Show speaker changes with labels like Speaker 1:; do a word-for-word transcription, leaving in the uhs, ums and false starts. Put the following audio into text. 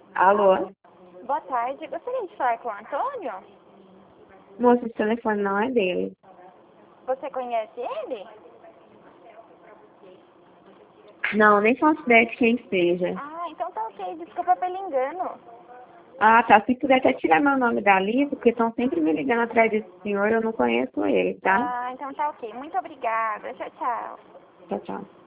Speaker 1: Alô?
Speaker 2: Boa tarde, gostaria de falar com o Antônio?
Speaker 1: Moça, esse telefone não é dele.
Speaker 2: Você conhece ele?
Speaker 1: Não, nem faço ideia de quem seja.
Speaker 2: Ah, então tá ok, desculpa pelo engano.
Speaker 1: Ah, tá. Se puder até tirar meu nome da lista, porque estão sempre me ligando atrás desse senhor, eu não conheço ele, tá?
Speaker 2: Ah, então tá ok, muito obrigada, tchau, tchau.
Speaker 1: Tchau, tchau.